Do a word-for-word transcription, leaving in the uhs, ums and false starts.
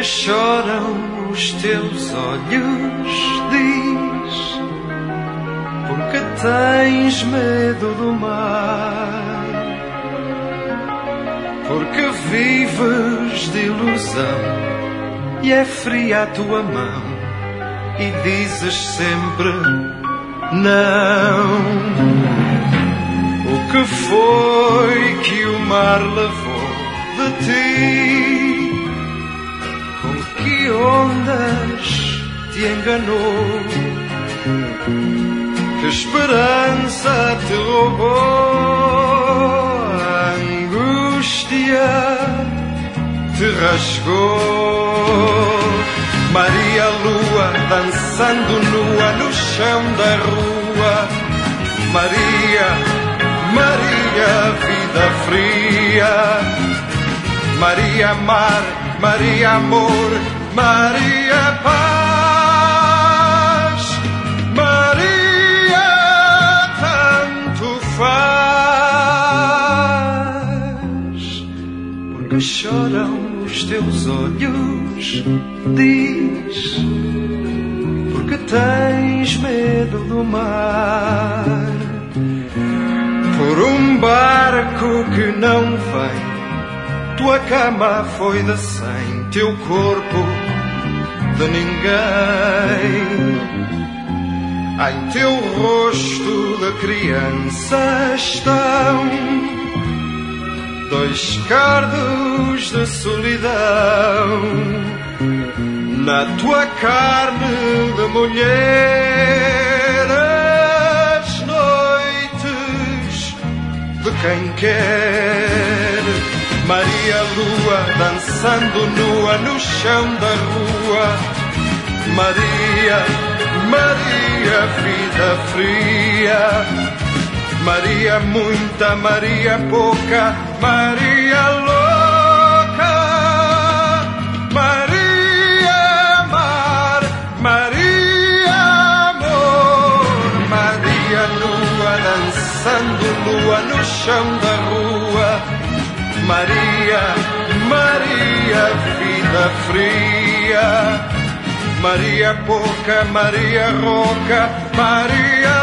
Porque choram os teus olhos, diz, porque tens medo do mar, porque vives de ilusão e é fria a tua mão e dizes sempre não. O que foi que o mar levou de ti? Com que ondas te enganou? Que esperança te roubou? A angústia te rasgou. Maria Lua dançando nua no chão da rua. Maria, Maria, vida fria. Maria mar, Maria amor, Maria paz. Maria tanto faz. Porque choram os teus olhos, diz, porque tens medo do mar. Por um barco que não vem, tua cama foi de cem, teu corpo de ninguém. Em teu rosto de criança estão dois cardos de solidão. Na tua carne de mulher, as noites de quem quer. Maria Lua dançando nua no chão da rua. Maria, Maria vida fria. Maria muita, Maria pouca, Maria louca. Maria mar, Maria amor. Maria nua dançando nua no chão da rua. Maria, Maria, vida fria. Maria pouca, Maria rouca, Maria